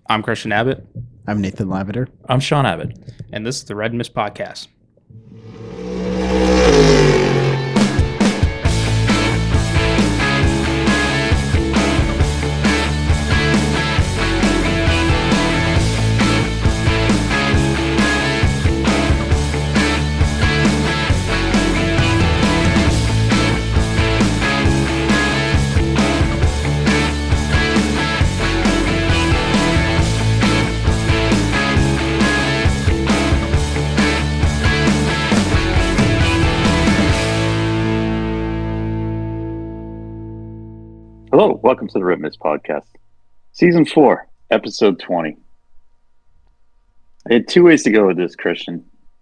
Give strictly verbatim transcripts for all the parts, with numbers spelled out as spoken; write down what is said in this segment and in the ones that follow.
I'm Christian Abbott. I'm Nathan Lavender. I'm Sean Abbott, and this is the Red Mist Podcast. Hello, welcome to the Red Mist Podcast, Season four, Episode twenty. I had two ways to go with this, Christian,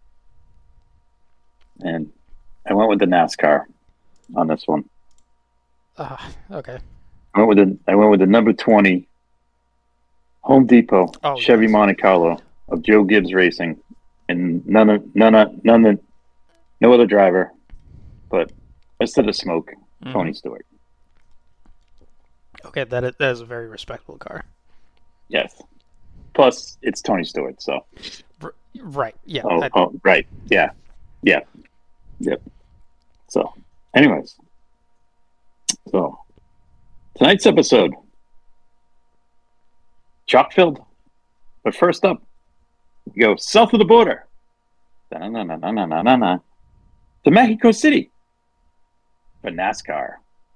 and I went with the NASCAR on this one. Uh, okay. I went with the I went with the number twenty Home Depot Oh, Chevy yes. Monte Carlo of Joe Gibbs Racing, and none of none of none of no other driver, but instead of smoke, Mhm. Tony Stewart. Okay, that is, that is a very respectable car. Yes. Plus, it's Tony Stewart, so. R- right. Yeah. Oh, I- oh, right. Yeah. Yeah. Yep. So, anyways. So, tonight's episode. Chock filled. But first up, we go south of the border. Da-na-na-na-na-na-na-na. To Mexico City. For NASCAR.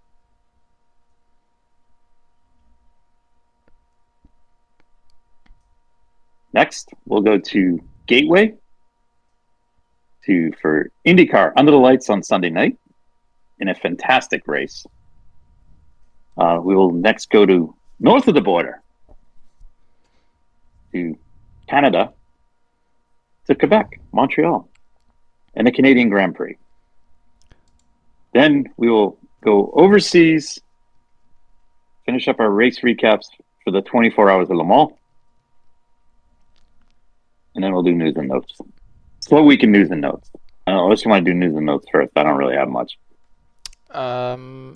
Next, we'll go to Gateway to for IndyCar under the lights on Sunday night in a fantastic race. Uh, we will next go to north of the border to Canada to Quebec, Montreal, and the Canadian Grand Prix. Then we will go overseas, finish up our race recaps for the twenty-four hours of Le Mans. And then we'll do news and notes. Slow week in news and notes. I don't know, unless you want to do news and notes first. I don't really have much. Um.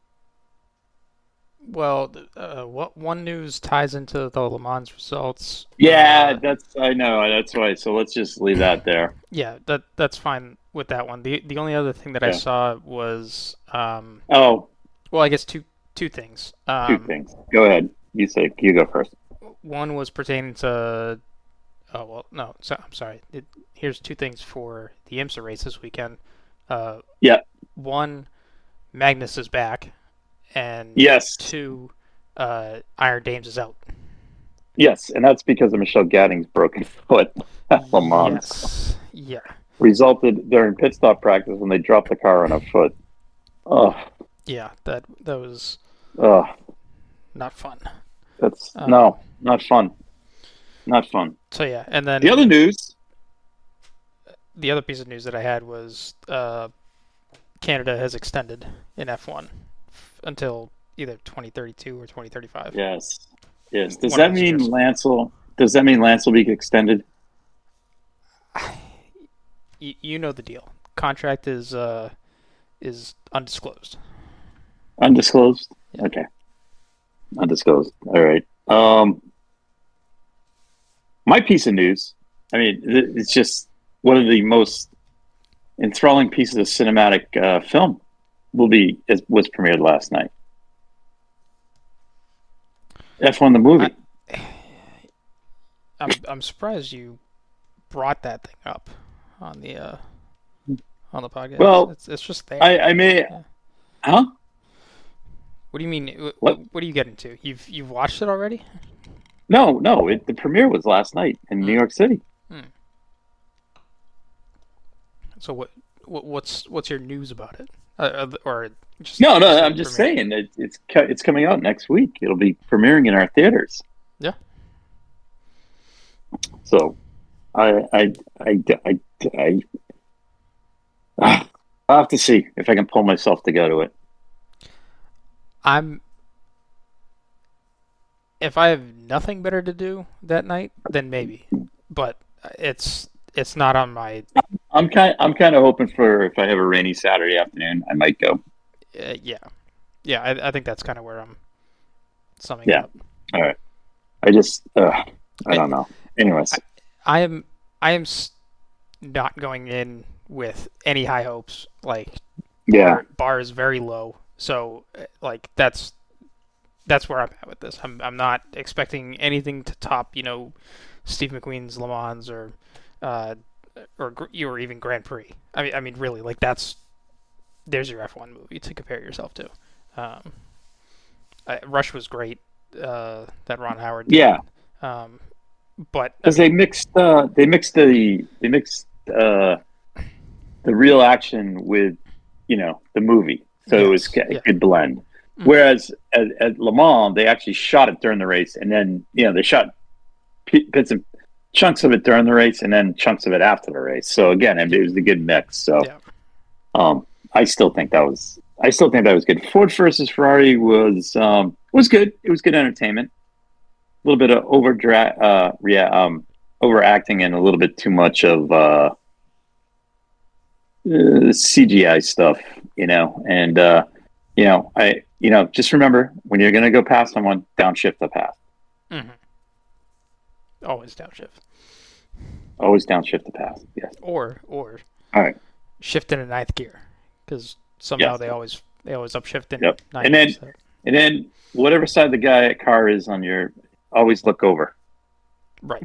Well, th- uh, what one news ties into the Le Mans results? Yeah, Uh, that's I know. That's why. So let's just leave that there. yeah. That that's fine with that one. The the only other thing that I Yeah. saw was um. Oh, Well, I guess two two things. two Um, things. Go ahead. You say you go first. One was pertaining to. Oh well, no. So, I'm sorry. It, here's two things for the IMSA race this weekend. Uh, Yeah. One, Magnus is back, and Yes. two, uh, Iron Dames is out. Yes, and that's because of Michelle Gadding's broken foot at Le Mans. Yes. Yeah. Resulted during pit stop practice when they dropped the car on her foot. Oh, Yeah. That that was oh, not fun. that's Um, no, not fun. Not fun. So yeah, and then The other news. the other piece of news that I had was uh, Canada has extended in F one f- until either twenty thirty-two or twenty thirty-five. Yes. Yes. Does One that of those mean years. Lance will? Does that mean Lance will be extended? You, you know the deal. Contract is uh, is undisclosed. Undisclosed? Yeah. Okay. Undisclosed. All right. Um, my piece of news, I mean, th- it's just one of the most enthralling pieces of cinematic uh, film will be, is, was premiered last night. F one the movie. I- I'm I'm surprised you brought that thing up on the uh, on the podcast. Well, it's it's just there. I, I may, Yeah. huh? What do you mean? wh- What? What, what are you getting to? You've you've watched it already? No, no. It, the premiere was last night in New York City. So what, what what's what's your news about it? Uh, uh, or just No, no. just I'm the just premiere? saying it, it's co- it's coming out next week. It'll be premiering in our theaters. Yeah. So, I, I, I, I, I, I I'll have to see if I can pull myself to go to it. I'm. If I have nothing better to do that night, then maybe. But it's it's not on my. I'm kind, I'm kind of hoping for if I have a rainy Saturday afternoon, I might go. Uh, yeah, yeah. I, I think that's kind of where I'm summing Yeah. up. All right. I I just, uh, I don't know. Anyways, I, I am I am not going in with any high hopes. Like, yeah, bar, bar is very low, so like that's that's where I'm at with this. I'm I'm not expecting anything to top, you know, Steve McQueen's Le Mans or uh, or or even Grand Prix. I mean, I mean, really, like that's there's your F one movie to compare yourself to. Um, I, Rush was great. Uh, that Ron Howard did. Yeah. Um, but because they mixed uh, they mixed the they mixed uh, the real action with you know the movie, so yes, it was a yeah. good blend. Mm-hmm. Whereas at, at Le Mans, they actually shot it during the race, and then you know they shot bits and chunks of it during the race, and then chunks of it after the race. So again, it was a good mix. So, yeah. um, I still think that was I still think that was good. Ford versus Ferrari was um, was good. It was good entertainment. A little bit of over uh, yeah, um, overacting and a little bit too much of uh, uh, C G I stuff, you know. And uh, you know, I you know just remember when you're going to go past someone, downshift the path. Mm-hmm. Always downshift. Always downshift the path. Yes. Or or all right, shift in a ninth gear because somehow yes. they always they always upshift in. Yep. ninth and then gear, so. and then whatever side the guy car is on your. Always look over. Right.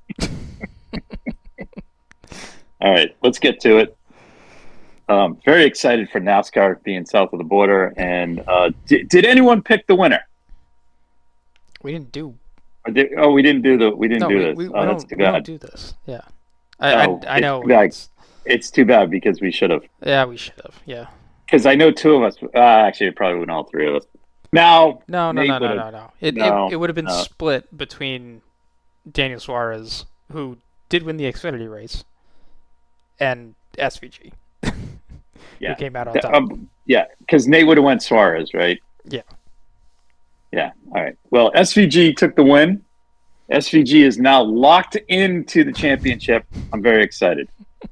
All right, let's get to it. Um, very excited for NASCAR being south of the border. And uh, did, did anyone pick the winner? We didn't do. Or did, oh, we didn't do the. We didn't no, do we, this. We, oh, we, that's don't, too we bad. don't do this. Yeah. I, no, I, I know. It's, it's too bad because we should have. Yeah, we should have. Yeah. Because I know two of us. Uh, actually, it probably wouldn't all three of us. Now, no, no, no, no, no, no. It no, it, it would have been no. split between Daniel Suarez, who did win the Xfinity race, and S V G, yeah. who came out on top. Um, yeah, because Nate would have went Suarez, right? Yeah. Yeah. All right. Well, S V G took the win. S V G is now locked into the championship. I'm very excited.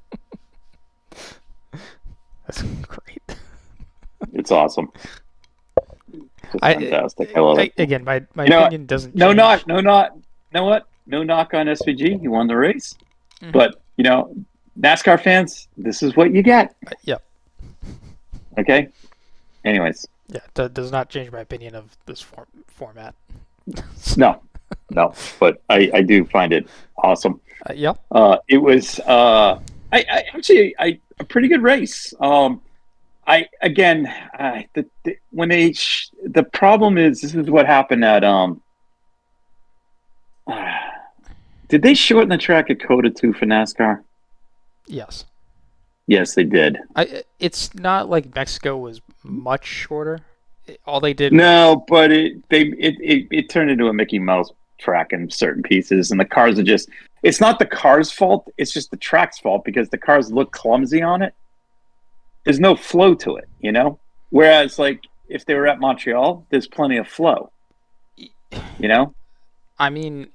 That's great. It's awesome. It's I, fantastic. I love I, it. Again, my, my you know opinion doesn't No change. knock. No knock. You know what? No knock on S V G. He won the race. Mm-hmm. But, you know, NASCAR fans, this is what you get. Uh, yep. Okay? Anyways. Yeah, that does not change my opinion of this form, format. No. No. But I, I do find it awesome. Uh, yep. Uh, it was uh, I, I actually I, a pretty good race. Um, I again, uh, the, the, when they sh- the problem is this is what happened at um. Uh, did they shorten the track at Coda too for NASCAR? Yes. Yes, they did. I. It's not like Mexico was much shorter. All they did. No, but it they it, it it turned into a Mickey Mouse track in certain pieces, and the cars are just. It's not the car's fault. It's just the track's fault because the cars look clumsy on it. There's no flow to it, you know? Whereas, like, if they were at Montreal, there's plenty of flow. You know? I mean,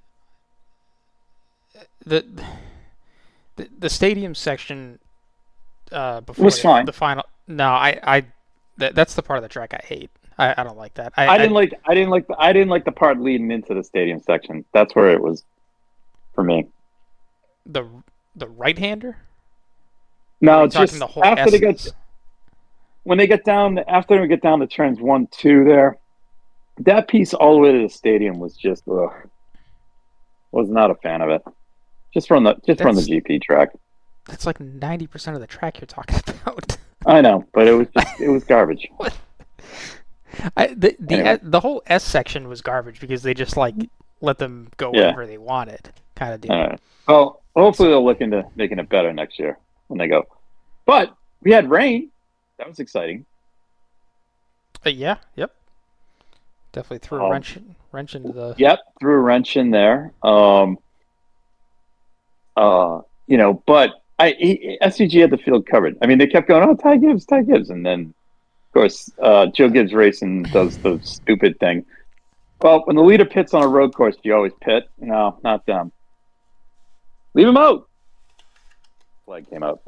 the the, the stadium section uh, before was the, fine. the final. No, I, I that, that's the part of the track I hate. I, I don't like that. I, I didn't I, like. I didn't like. The, I didn't like the part leading into the stadium section. That's where it was for me. The the right-hander. No, just the whole after essence? they get when they get down after we get down to turns one, two there, that piece all the way to the stadium was just ugh, was not a fan of it. Just from the just from the That's- G P track. That's like ninety percent of the track you're talking about. I know, but it was just it was garbage. What? I, the the Anyway. the whole S section was garbage because they just like let them go Yeah. wherever they wanted, kind of deal. All right. Well, hopefully they'll look into making it better next year when they go. But we had rain. That was exciting. Uh, yeah, yep. Definitely threw a Um, wrench wrench into the. Yep, threw a wrench in there. Um, uh, you know, but I he, S V G had the field covered. I mean, they kept going, "Oh, Ty Gibbs, Ty Gibbs," and then, of course, uh, Joe Gibbs Racing does the stupid thing. Well, when the leader pits on a road course, do you always pit? No, not them. Leave him out. Flag came out.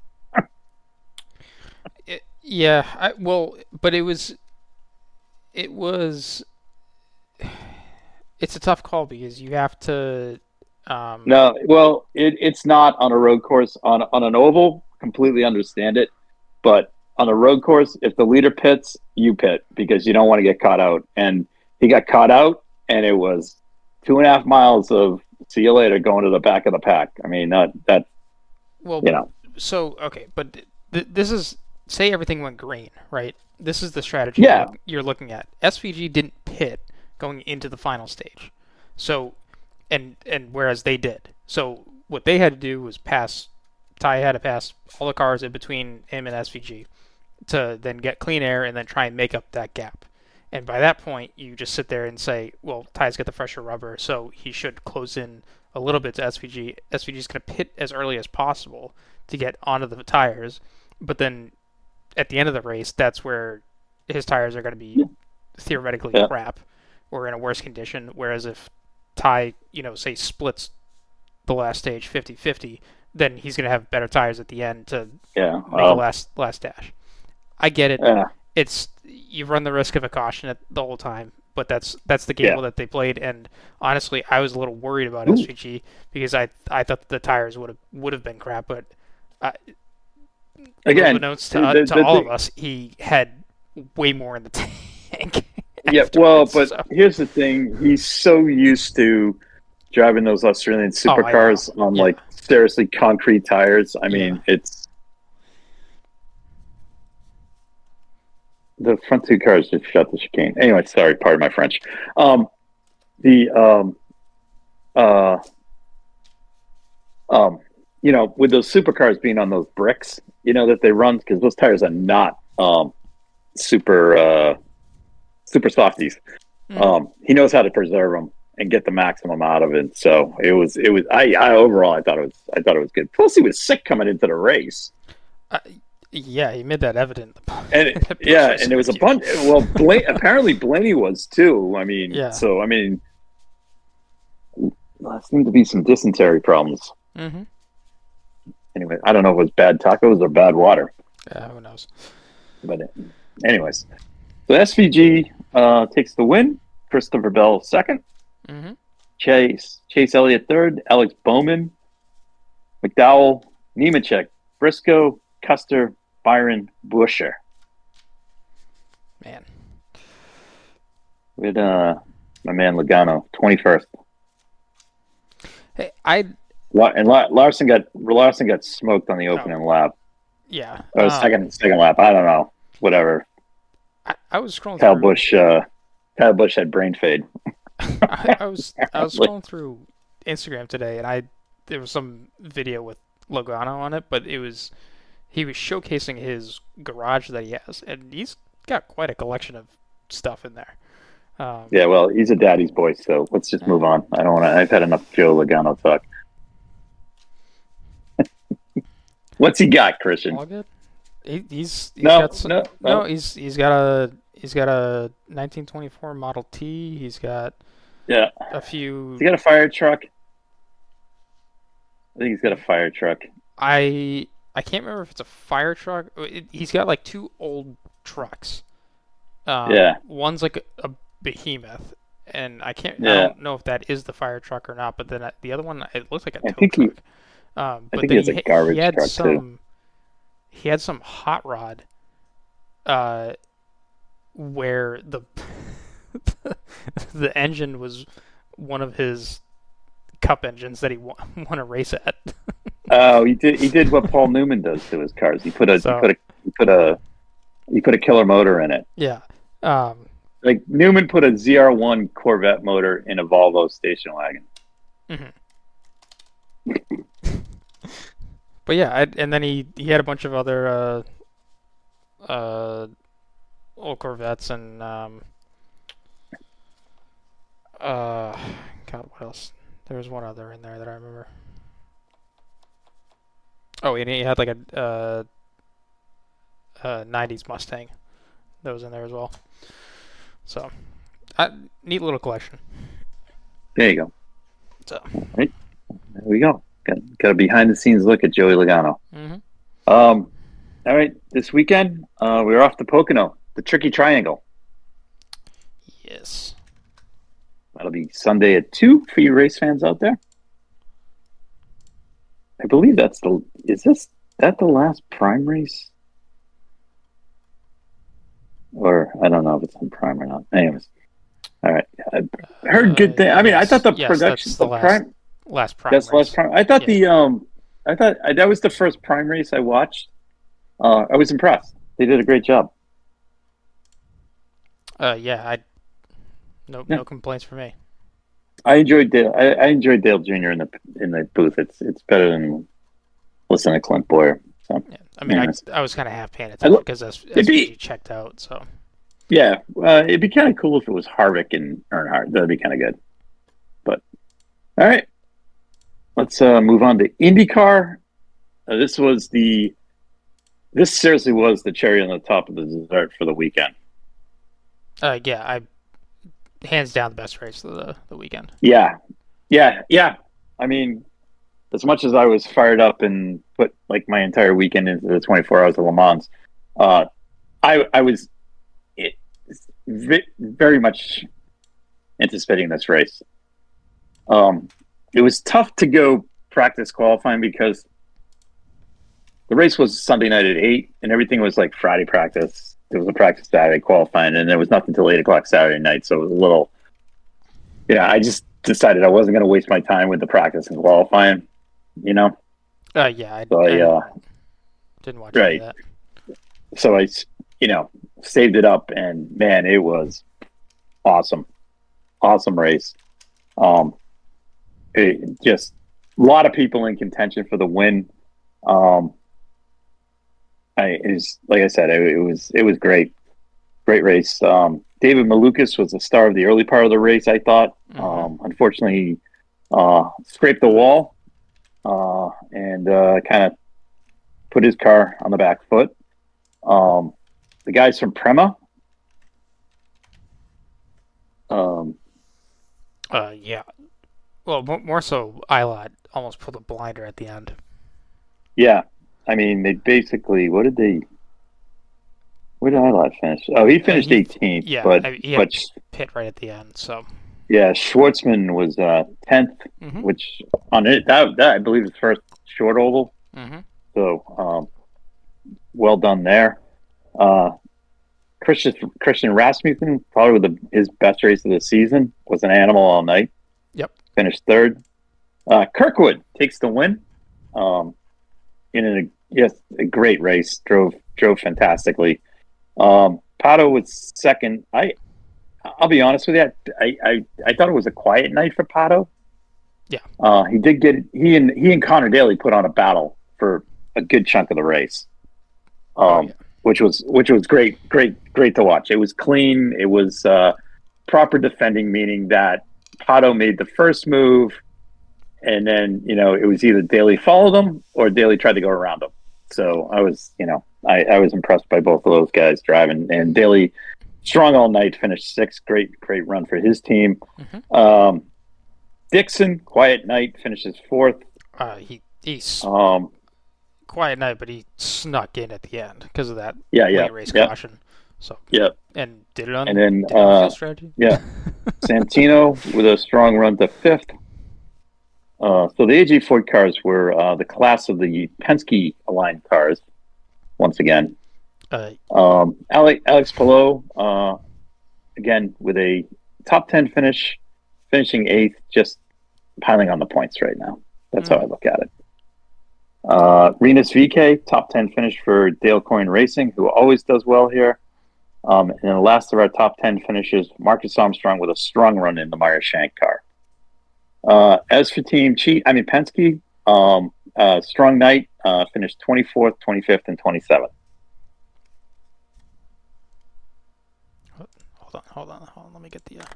It, yeah, I, well, but it was, it was. it's a tough call because you have to. Um, No, well, it, it's not on a road course. On on an oval, completely understand it. But on a road course, if the leader pits, you pit because you don't want to get caught out. And he got caught out, and it was two and a half miles of see you later going to the back of the pack. I mean, that that well, you know, so okay, but th- this is say everything went green, right? This is the strategy Yeah. you're, you're looking at. S V G didn't pit going into the final stage, so and and whereas they did. So what they had to do was pass. Ty had to pass all the cars in between him and S V G to then get clean air and then try and make up that gap. And by that point, you just sit there and say, well, Ty's got the fresher rubber, so he should close in a little bit to S V G. S V G's going to pit as early as possible to get onto the tires, but then at the end of the race, that's where his tires are going to be theoretically Yeah. crap or in a worse condition. Whereas if Ty, you know, say splits the last stage fifty-fifty, then he's going to have better tires at the end to yeah. make the Um, last last dash. I get it. yeah. It's you run the risk of a caution at the whole time, but that's that's the gamble Yeah. that they played. And honestly, I was a little worried about Ooh. S V G because I I thought the tires would have would have been crap. But I, Again, unbeknownst to, the- uh, the- to the all thing- of us, he had way more in the tank. Yeah, well, afterwards, but so- here's the thing: he's so used to driving those Australian Oh, I know. supercars on Yeah. like seriously concrete tires. I mean, Yeah. it's the front two cars just shut the chicane. Anyway, sorry, pardon my French. Um, the um, uh, um, you know, with those supercars being on those bricks, you know that they run because those tires are not um super uh super softies. Mm. Um, he knows how to preserve them and get the maximum out of it. So it was, it was. I, I overall, I thought it was, I thought it was good. Plus, he was sick coming into the race, Uh, yeah, he made that evident. and it, yeah, and there was a bunch. Well, Bla- apparently Blaney was too. I mean, Yeah. so I mean, there seemed to be some dysentery problems. Mm-hmm. Anyway, I don't know if it was bad tacos or bad water, Yeah, who knows? but anyways, so S V G uh, takes the win. Christopher Bell second. Mm-hmm. Chase Chase Elliott third, Alex Bowman, McDowell, Nemechek, Briscoe, Custer, Byron, Busher. Man, With uh my man Logano, twenty first. hey, I La- and La- Larson got Larson got smoked on the opening lap. yeah. Or um, second second lap. I don't know. Whatever. I, I was scrolling Kyle through. Busch uh Kyle Busch had brain fade. I, I was I was Like- scrolling through Instagram today, and I there was some video with Logano on it, but it was he was showcasing his garage that he has, and he's got quite a collection of stuff in there. Um, Yeah, well, he's a daddy's boy, so let's just move on. I don't want to. I've had enough Joe Logano talk. What's he got, Christian? all good. He, he's, he's No, got some, no, no. he's he's got a he's got a nineteen twenty-four Model T. He's got Yeah, a few. he got a fire truck. I think he's got a fire truck. I I can't remember if it's a fire truck. It, he's got like two old trucks. Um, Yeah. One's like a, a behemoth, and I can't. I Yeah. don't know if that is the fire truck or not. But then uh, the other one, it looks like a I tow think he- truck. Um, I but think then he has a ha- garbage he had truck, too. some. He had some hot rod. Uh, where the the engine was one of his cup engines that he won, won a race at. Oh, he did. He did what Paul Newman does to his cars. He put a So- he put a he put a he put a killer motor in it. Yeah. Um, Like Newman put a Z R one Corvette motor in a Volvo station wagon. but yeah, I, and then he, he had a bunch of other uh, uh, old Corvettes and um, uh, God, what else? There was one other in there that I remember. Oh, and he had like a uh, uh, nineties Mustang that was in there as well. So, uh, neat little collection. There you go. So, There we go. Got, got a behind the scenes look at Joey Logano. hmm Um, all right, this weekend uh, we're off to Pocono, the Tricky Triangle. yes. That'll be Sunday at two for you race fans out there. I believe that's the. Is this that the last prime race? Or I don't know if it's on prime or not. Anyways, all right. I heard good thing. I mean, yes, I thought the yes, production, that's the the last, prime, last prime. that's the last race. prime. I thought Yeah. the um, I thought I, that was the first prime race I watched. Uh, I was impressed. They did a great job. Uh, yeah, I. No, Yeah. no complaints for me. I enjoyed Dale. I, I enjoyed Dale Junior in the in the booth. It's it's better than listening to Clint Boyer. So Yeah, I mean, Anyways. I, I was kind of half paying I attention look- because S it'd be- V G checked out. So yeah, uh, it'd be kind of cool if it was Harvick and Earnhardt. That'd be kind of good. But all right, let's uh, move on to IndyCar. Uh, this was the this seriously was the cherry on the top of the dessert for the weekend. uh, yeah, I hands down the best race of the the weekend. Yeah, yeah, yeah. I mean, as much as I was fired up and put like my entire weekend into the twenty-four hours of Le Mans, uh, I I was it, very much anticipating this race. Um, it was tough to go practice qualifying because the race was Sunday night at eight, and everything was like Friday practice. There was a practice Saturday qualifying, and there was nothing until eight o'clock Saturday night. So it was a little, yeah. I just decided I wasn't going to waste my time with the practice and qualifying. You know, Uh, yeah, I, so I, I uh, didn't watch right. any of that. so I, you know, saved it up, and man, it was awesome, awesome race. Um, it just a lot of people in contention for the win. Um, I it was like I said, it, it was it was great, great race. Um, David Malukas was the star of the early part of the race. I thought, Mhm. um, unfortunately, he uh, scraped the wall uh, and uh, kind of put his car on the back foot. Um, the guys from Prema, um, Uh, yeah. Well, more, more so, Ilott almost pulled a blinder at the end. yeah, I mean, they basically what did they? Where did Ilott finish? Oh, he finished he- eighteenth, Yeah, but I, he had but pit right at the end. So yeah, Schwartzman was uh, tenth, Mhm. which on it that that I believe is first short oval. Mhm. So um, well done there. Uh, Christian Christian Rasmussen, probably with the, his best race of the season, was an animal all night. Yep. Finished third. Uh, Kirkwood takes the win. Um, in a yes, a great race. Drove drove fantastically. Um, Pato was second. I I'll be honest with you. I, I I thought it was a quiet night for Pato. Yeah. Uh, he did get he and he and Connor Daly put on a battle for a good chunk of the race. Um, Oh, yeah. which was which was great, great, great to watch. It was clean. It was uh, proper defending, meaning that Pato made the first move, and then you know it was either Daly followed him or Daly tried to go around him. So I was, you know, I, I was impressed by both of those guys driving, and Daly strong all night, finished sixth. Great, great run for his team. Mhm. Um, Dixon, quiet night, finishes fourth. uh, he he's Um, quiet night, but he snuck in at the end because of that yeah, yeah, late race yeah, caution. So yeah. and did it on And then did it on uh, field strategy. yeah. Santino with a strong run to fifth. Uh, so the A J Ford cars were uh, the class of the Penske aligned cars once again. Uh, Um, Alex, Alex Palou, uh, again, with a top ten finish, finishing eighth, just piling on the points right now. That's Mm. how I look at it. Uh, Renus V K, top ten finish for Dale Coyne Racing, who always does well here. Um, and then the last of our top ten finishes, Marcus Armstrong with a strong run in the Meyer Shank car. Uh, as for Team Cheat, I mean Penske, um, uh, strong night, uh, finished twenty-fourth, twenty-fifth, and twenty-seventh. hold on, hold on, hold on. Let me get the. Uh...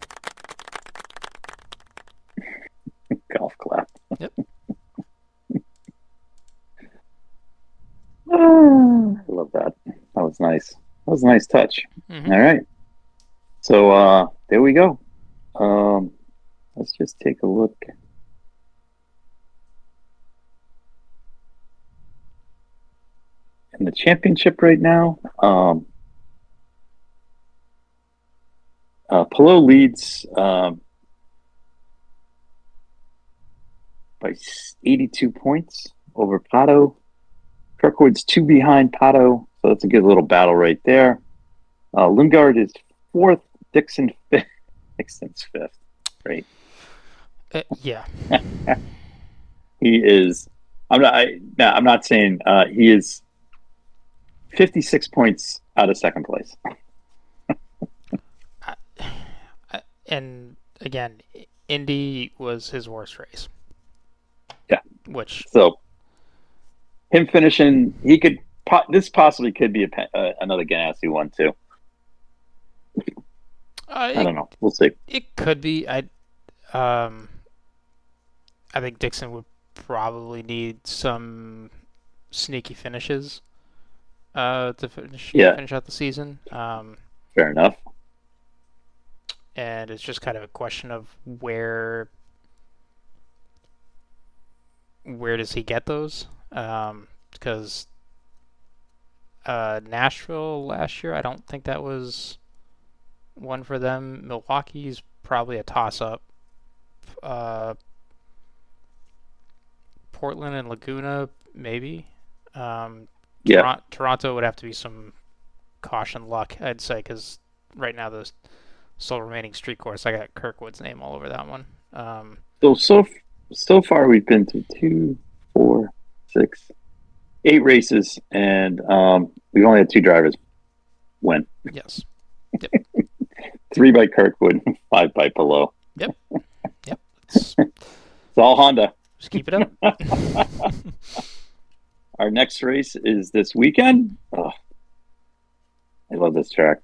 Golf clap. Yep. I love that. That was nice. That was a nice touch. Mhm. All right. So uh, there we go. Um, let's just take a look. In the championship right now, um, uh, Palou leads um, by eighty-two points over Pato. Kirkwood's two behind Pato, so that's a good little battle right there. Uh, Lundgaard is fourth, Dixon fifth. Dixon's fifth, right? Uh, yeah. He is. I'm not. I, no, I'm not saying uh, he is fifty-six points out of second place. I, I, and again, Indy was his worst race. Yeah. Which so him finishing, he could. Po- this possibly could be a, uh, another Ganassi one too. Uh, I don't know. We'll see. It could be. I, um, I think Dixon would probably need some sneaky finishes, uh, to finish yeah. finish out the season. Um, fair enough. And it's just kind of a question of where, where does he get those? Um, because uh, Nashville last year, I don't think that was one for them. Milwaukee's probably a toss-up. Uh, Portland and Laguna, maybe. Um, yeah. Toronto, Toronto would have to be some caution luck, I'd say, because right now the sole remaining street course, I got Kirkwood's name all over that one. Um, so so so far we've been to two, four, six, eight races, and um, we've only had two drivers win. Yes. Yep. Three by Kirkwood, five by Palou. Yep. Yep. It's, it's all Honda. Just keep it up. Our next race is this weekend. Oh, I love this track.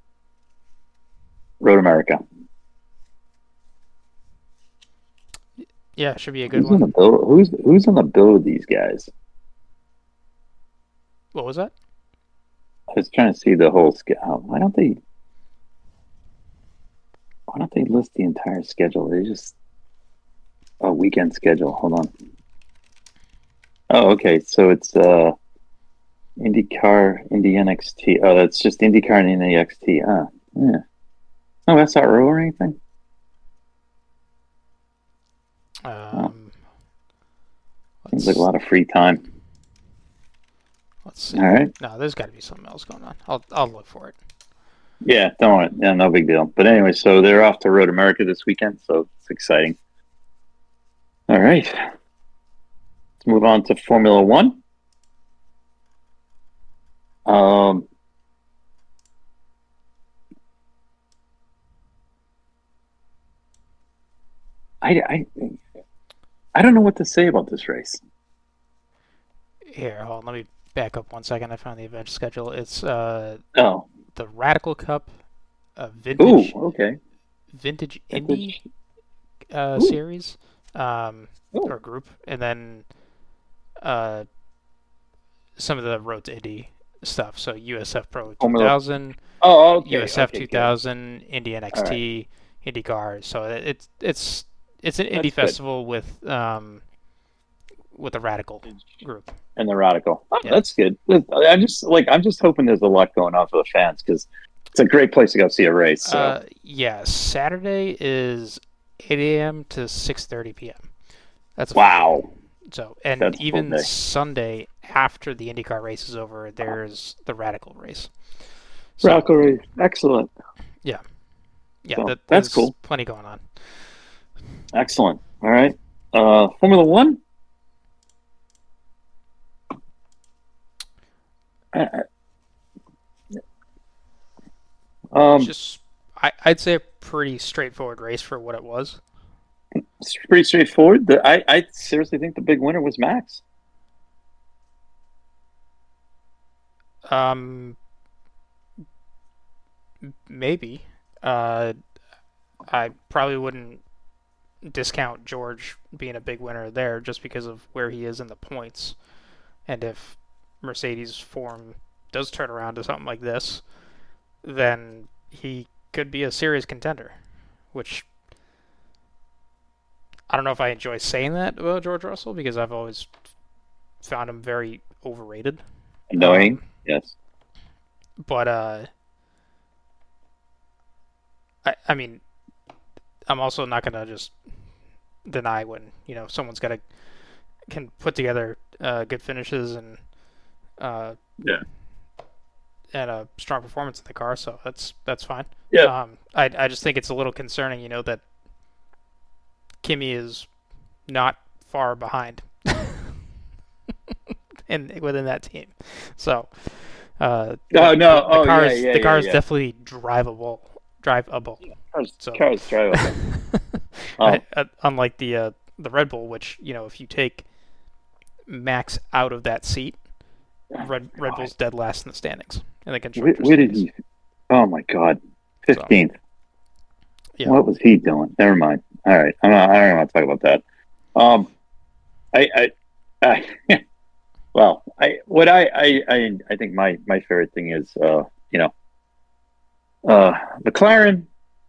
Road America. Yeah, it should be a good who's one. On the bill, who's who's on the bill with these guys? What was that? I was trying to see the whole schedule. Why don't they? Why don't they list the entire schedule? They just a oh, weekend schedule. Hold on. Oh, okay. So it's uh, IndyCar, Indy N X T. Oh, that's just IndyCar and Indy X T. Ah, yeah. No S R O or anything. Um, oh. Seems like a lot of free time. Let's see. All right. No, there's got to be something else going on. I'll I'll look for it. Yeah, don't worry. Yeah, no big deal. But anyway, so they're off to Road America this weekend, so it's exciting. All right. Let's move on to Formula One. Um, I, I, I don't know what to say about this race. Here, hold on. Let me back up one second. I found the event schedule. It's uh oh the Radical Cup, a vintage. Ooh, okay. Vintage Indy uh, series, um, Ooh. or group, and then uh some of the Road to Indy stuff. So U S F Pro two thousand, oh, okay. U S F okay, two thousand, good. Indy N X T, right. IndyCar. So it's it's it's an Indy That's festival good. with um with a Radical group. And the Radical. Oh, yeah. That's good. I'm just like I'm just hoping there's a lot going on for the fans because it's a great place to go see a race. So. Uh, yeah, Saturday is eight a.m. to six thirty p.m. That's wow. So and That's even Sunday after the IndyCar race is over, there's the Radical race. So, Radical race, excellent. Yeah, yeah, so, that, that's cool. Plenty going on. Excellent. All right, uh, Formula One. Uh, um, just I, I'd say a pretty straightforward race for what it was. It's pretty straightforward. The, I, I seriously think the big winner was Max. Um, maybe. Uh, I probably wouldn't discount George being a big winner there just because of where he is in the points. And if Mercedes form does turn around to something like this, then he could be a serious contender, which I don't know if I enjoy saying that about George Russell because I've always found him very overrated. Annoying, um, yes. But, uh, I, I mean, I'm also not going to just deny when you know someone's got to can put together uh, good finishes and uh, Yeah. and a strong performance in the car. So that's that's fine. Yeah. Um, I I just think it's a little concerning, you know, that Kimi is not far behind in within that team. So. Uh, Oh the, no! The, the oh car yeah, is, yeah, the car yeah, is yeah. definitely drivable. Drivable. Cars, So- cars drivable. I- Um, uh, unlike the uh, the Red Bull, which you know, if you take Max out of that seat, Red Red God. Bull's dead last in the standings in the Where, constructors. where did standings. he? Oh my God, fifteenth. Yeah. What was he doing? Never mind. All right, I'm not, I don't want to talk about that. Um, I, I, I well, I what I, I, I, I think my my favorite thing is, uh, you know, uh, McLaren.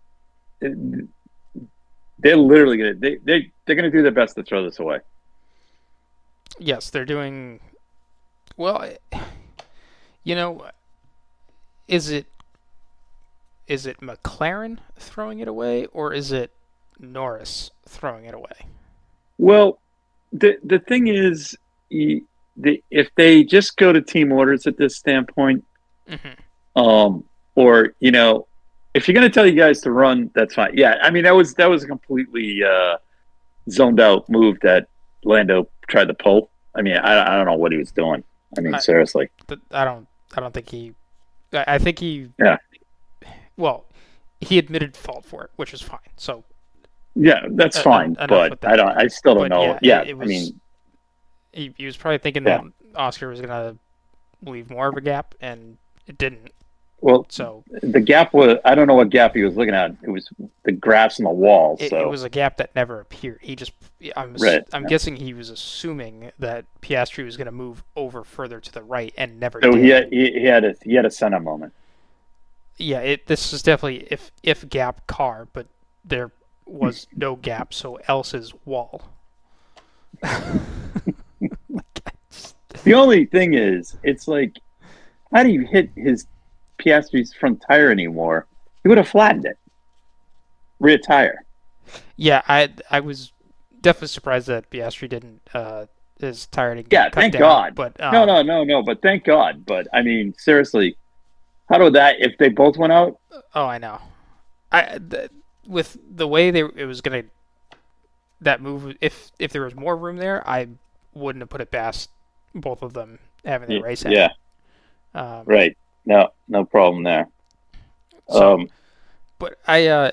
They're literally gonna they they they're gonna do their best to throw this away. Yes, they're doing well. You know, is it is it McLaren throwing it away, or is it Norris throwing it away? Well, the the thing is, you, the, if they just go to team orders at this standpoint, Mm-hmm. um, or you know, if you're going to tell you guys to run, that's fine. Yeah, I mean that was that was a completely uh, zoned out move that Lando tried to pull. I mean, I I don't know what he was doing. I mean, I- seriously. Th- I don't. I don't think he. I I think he. Yeah. Well, he admitted fault for it, which is fine. So, Yeah, that's Uh, fine, enough but with that. I don't. I still don't But know. yeah, Yeah, it- it I was- mean, he, he was probably thinking Yeah. that Oscar was gonna leave more of a gap, and it didn't. well, So the gap was. I don't know what gap he was looking at. It was the graphs on the wall. it, so it was a gap that never appeared. He just. I'm. ass- Right, I'm yeah. guessing he was assuming that Piastri was gonna move over further to the right, and never so did. he had he, he had a he had a center moment. Yeah. It. This is definitely if if gap car, but there was no gap, so else's wall. The only thing is, it's like, how do you hit his Piastri's front tire anymore? He would have flattened it. Rear tire. Yeah, I I was definitely surprised that Piastri didn't uh, his tire didn't Yeah, get cut thank down. God. But um, No, no, no, no. But thank God. But I mean, seriously, how do that? If they both went out, Oh, I know. I th- with the way they it was gonna that move. If if there was more room there, I wouldn't have put it past both of them having their race. yeah, Um, right. No, no problem there. So, um, but I uh,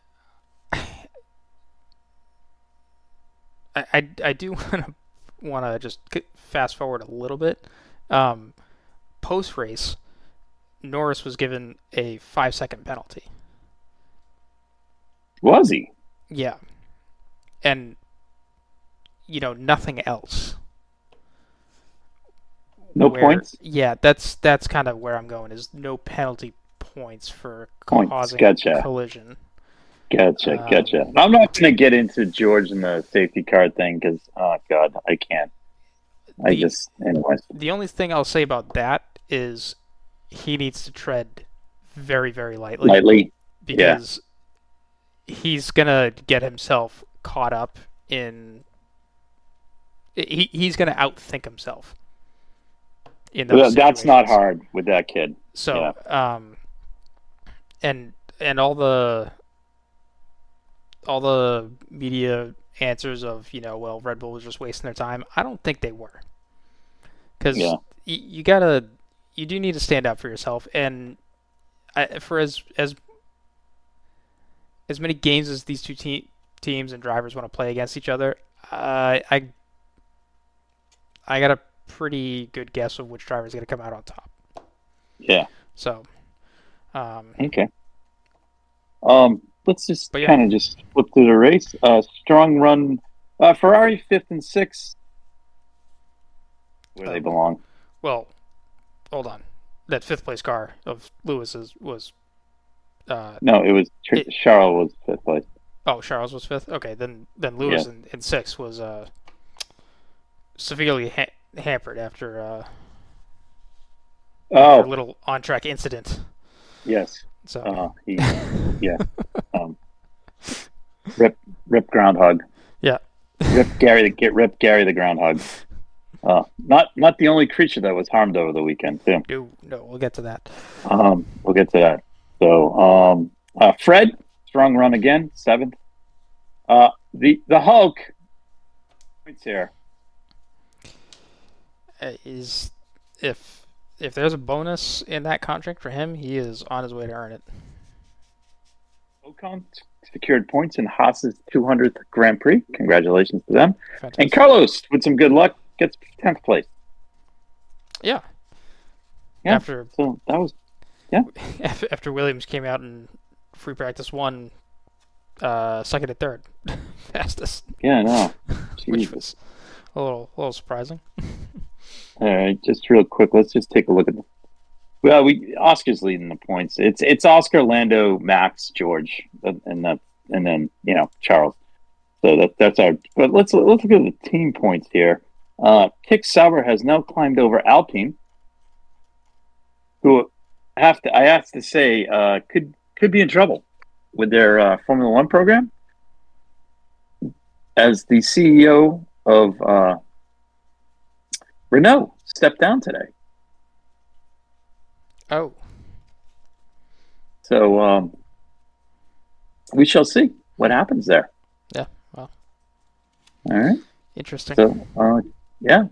I, I I do want to want to just c- fast forward a little bit. Um, Post race, Norris was given a five second penalty. was he? Yeah, and you know nothing else. No Where- points. Yeah, that's that's kind of where I'm going. Is no penalty points for Points, causing gotcha. a collision. Gotcha, Um, gotcha. I'm not going to get into George and the safety car thing because, oh God, I can't. I The- just, anyways. The only thing I'll say about that is he needs to tread very, very lightly, Lightly. yeah. because he's gonna get himself caught up in. He he's gonna outthink himself. In those Well, that's not situations. hard with that kid. So, um, and and all the all the media answers of you know, well, Red Bull was just wasting their time. I don't think they were, because Yeah. y- you gotta you do need to stand up for yourself, and I, for as as as many games as these two te- teams and drivers want to play against each other, uh, I I got a pretty good guess of which driver is going to come out on top. Yeah. So, um, Okay. Um, let's just But yeah. kind of just flip through the race. Uh, strong run. Uh, Ferrari fifth and sixth. Where they Um, belong. well, hold on. That fifth place car of Lewis's was. Uh, No, it was Tr- it- Charles was fifth place. oh, Charles was fifth. Okay, then then Lewis Yeah. in, in sixth was uh, severely ha- hampered after uh, Oh, a little on-track incident. yes. So Uh, he, yeah. Um, rip, rip groundhog. Yeah. Rip Gary the get rip Gary the groundhog. Uh, not not the only creature that was harmed over the weekend too. No, no, we'll get to that. Um, we'll get to that. So, um, uh, Fred, strong run again, seventh. Uh, the the Hulk points here. Uh, Is if if there's a bonus in that contract for him, he is on his way to earn it. Ocon secured points in Haas's two hundredth Grand Prix. Congratulations to them. Fantastic. And Carlos, with some good luck, gets tenth place. Yeah. Yeah. After So that was after Williams came out in free practice one, uh, second and third, fastest, yeah, no. which Jesus. was a little a little surprising. All right, just real quick, let's just take a look at the well, we Oscar's leading the points. It's it's Oscar, Lando, Max, George, and that, and then you know Charles. So that that's our. But let's let's look at the team points here. Uh, Kick Sauber has now climbed over Alpine, who I have to I have to say uh, could could be in trouble with their uh, Formula One program. As the C E O of uh, Renault stepped down today. Oh, So um, we shall see what happens there. yeah. Well, All right. interesting. So uh, yeah.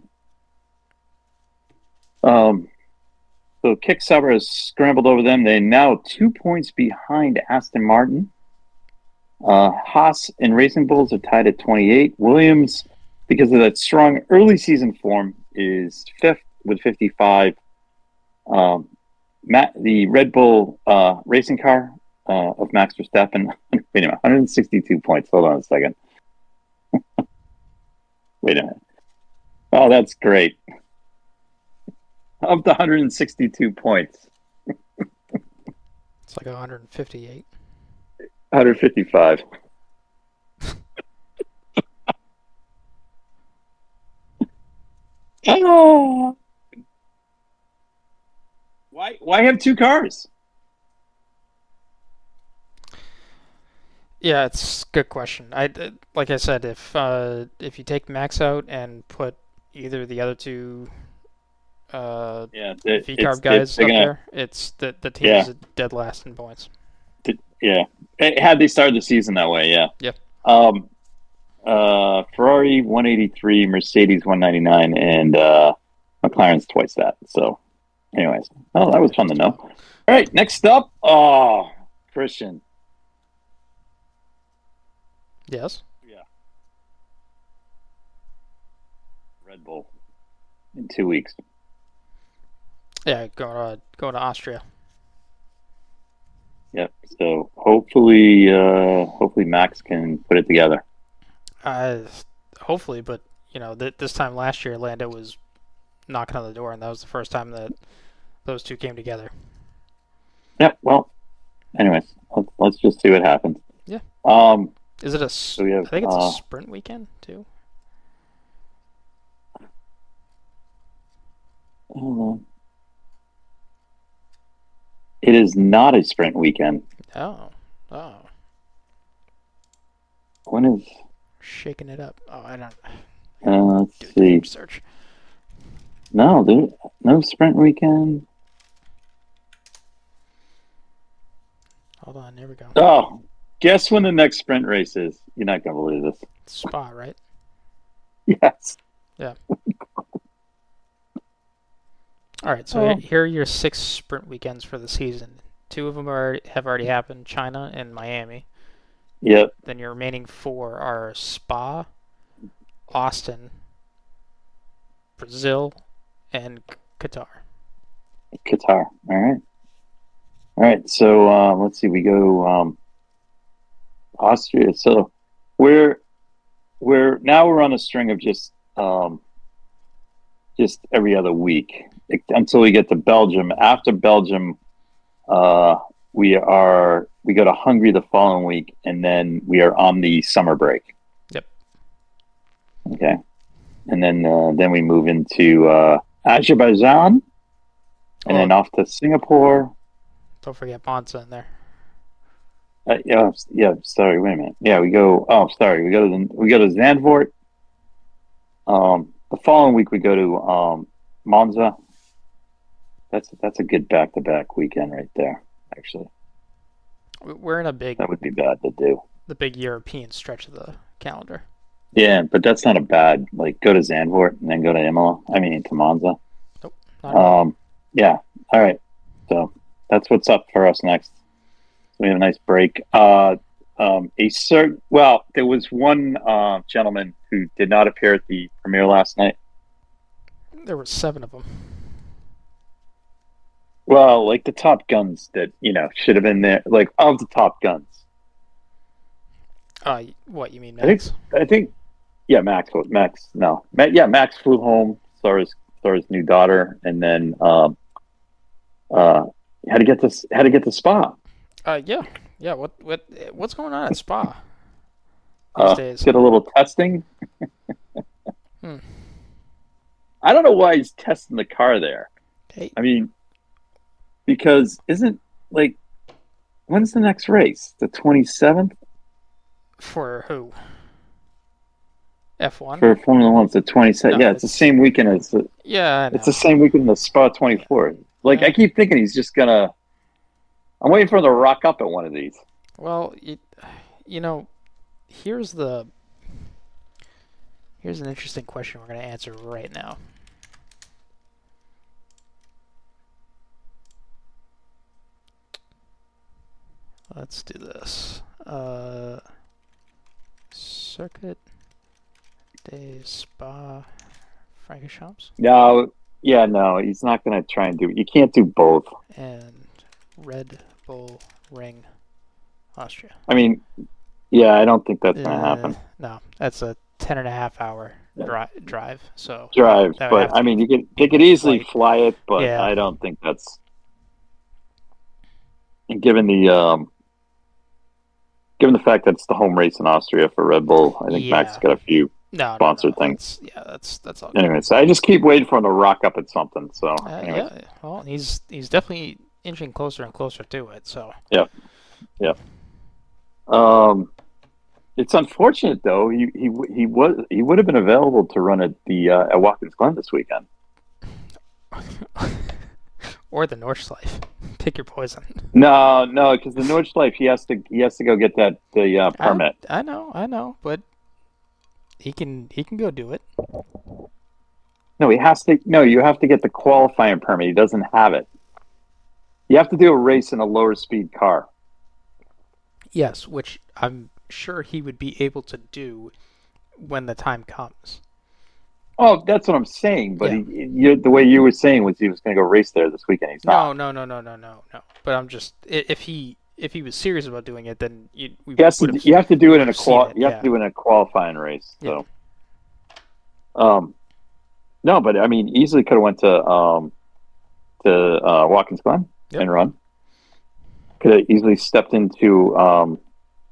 Um, so Kick Sauber has scrambled over them. They're now two points behind Aston Martin. Uh, Haas and Racing Bulls are tied at twenty-eight. Williams, because of that strong early season form, is fifth with fifty-five. Um, Matt, the Red Bull uh, racing car uh, of Max Verstappen, wait a minute, one hundred sixty-two points. Hold on a second. Wait a minute. Oh, that's great. Up to one hundred sixty-two points. It's like one hundred fifty-eight. one hundred fifty-five. Oh. Why why have two cars? Yeah, it's a good question. I like I said, if uh, if you take Max out and put either of the other two uh, Yeah, it, V it's- carb guys they're up gonna- there, it's the the team Yeah. is dead last in points. Yeah, Eh, had they started the season that way, yeah. Yep. Um, uh, Ferrari one eighty-three, Mercedes one ninety-nine, and uh, McLaren's twice that. So, anyways, oh, that was fun to know. All right, next up, oh, Christian. Yes. Red Bull in two weeks. Yeah, going to going to Austria. Yep. So hopefully, uh, hopefully Max can put it together. Uh, hopefully, but you know, th- this time last year, Lando was knocking on the door, and that was the first time that those two came together. Yep. Well, anyways, let's, let's just see what happens. Yeah. Um. Is it a? s- So we have, I think it's uh, a sprint weekend too. Hold on. It is not a sprint weekend. Oh, oh, When is? shaking it up. Oh, I don't. Uh, let's Do see. deep search. No, there, no sprint weekend. Hold on, there we go. Oh, guess when the next sprint race is? You're not gonna believe this. Spa, right? Yes. All right, so Oh. here- here are your six sprint weekends for the season. Two of them are have already happened: China and Miami. Yep. Then your remaining four are Spa, Austin, Brazil, and Qatar. Qatar. All right. All right. So uh, let's see. We go um, Austria. So we're we're now we're on a string of just um, just every other week until we get to Belgium. After Belgium, uh, we are we go to Hungary the following week, and then we are on the summer break. Yep. Okay. And then uh, then we move into uh, Azerbaijan, and then Oh. off to Singapore. Don't forget Monza in there. Uh, yeah, yeah. Sorry, wait a minute. Yeah, we go. Oh, sorry. We go to the, we go to Zandvoort. Um, the following week we go to um Monza. That's that's a good back to back weekend right there. Actually, We're in a big, that would be bad to do. the big European stretch of the calendar. Yeah, but that's not a bad like go to Zandvoort and then go to Imola. I mean to Monza. Nope. Not at all. Um, yeah. All right. So that's what's up for us next. We have a nice break. Uh, um, a certain well, there was one uh, gentleman who did not appear at the premiere last night. There were seven of them. Well, like the top guns that you know should have been there, like of the top guns. Uh, what you mean, I think. Max? I think. Yeah, Max. Max. No. Ma- yeah, Max flew home. Saw his saw his new daughter, and then um, uh, had to get this had to get to Spa. Uh, yeah, yeah. What, what, what's going on at Spa these Uh, days? get a little testing. Hmm. I don't know why he's testing the car there. Hey, I mean, because isn't like when's the next race? The twenty seventh for who? F one. for Formula One. It's the twenty seventh. No, yeah, it's, the it's- same weekend as the, Yeah, I know. it's the same weekend as Spa twenty four. Like Yeah. I keep thinking he's just gonna. I'm waiting for him to rock up at one of these. Well, you, you know, here's the here's an interesting question we're going to answer right now. Let's do this. Uh, Circuit des Spa Francorchamps No, yeah, no, he's not gonna try and do. You can't do both. and Red Bull Ring, Austria. I mean, yeah, I don't think that's gonna Uh, happen. No, that's a ten and a half hour Yeah. dri- drive. So Drive, that would have but to I be- mean, you could they could easily flight. fly it, but Yeah. I don't think that's. And given the um, given the fact that it's the home race in Austria for Red Bull, I think Max Yeah. got a few. no, no, sponsored no, thing. that's- Yeah, that's that's all. Good. Anyways, I just keep waiting for him to rock up at something. So, Uh, anyways, yeah, well, he's he's definitely inching closer and closer to it. So um, it's unfortunate though. He he he was he would have been available to run at the uh, at Watkins Glen this weekend. or the Nordschleife, pick your poison. No, no, because the Nordschleife he has to he has to go get that the uh, permit. I, I know, I know, but he can he can go do it. No, he has to. No, you have to get the qualifying permit. He doesn't have it. You have to do a race in a lower speed car. Yes, which I'm sure he would be able to do when the time comes. Oh, that's what I'm saying. But Yeah. he, you, the way you were saying was he was going to go race there this weekend. He's not. No, no, no, no, no, no, no. But I'm just i- if he if he was serious about doing it, then you we He has to, would've- you have to do it in a seen qual. it, You have yeah. to do it in a qualifying race. Yeah. So, um, no, but I mean, easily could have went to um, to uh, Watkins Glen Yep. and run. Could have easily stepped into um,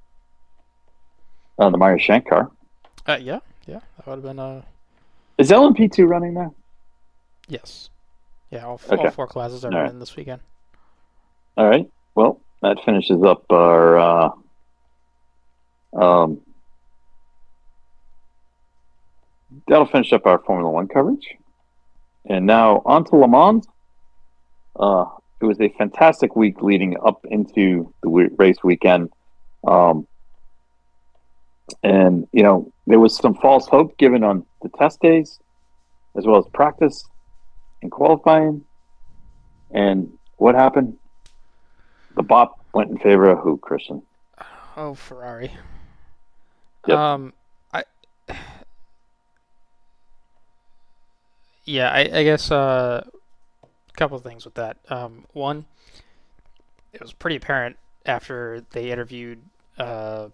uh, the Meyer Shank car. Uh, yeah, yeah, that would have been uh Is L M P two running there? yes, yeah. All, f- Okay. all four classes are All right. running this weekend. All right. Well, that finishes up our uh, um, that'll finish up our Formula One coverage. And now on to Le Mans. Uh, it was a fantastic week leading up into the we- race weekend. Um, and, you know, there was some false hope given on the test days, as well as practice and qualifying. And what happened? The bop went in favor of who, Christian? Oh, Ferrari. Yep. Um, I. Yeah, I, I guess uh, a couple of things with that. Um, one, it was pretty apparent after they interviewed. Uh,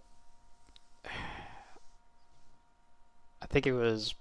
I think it was.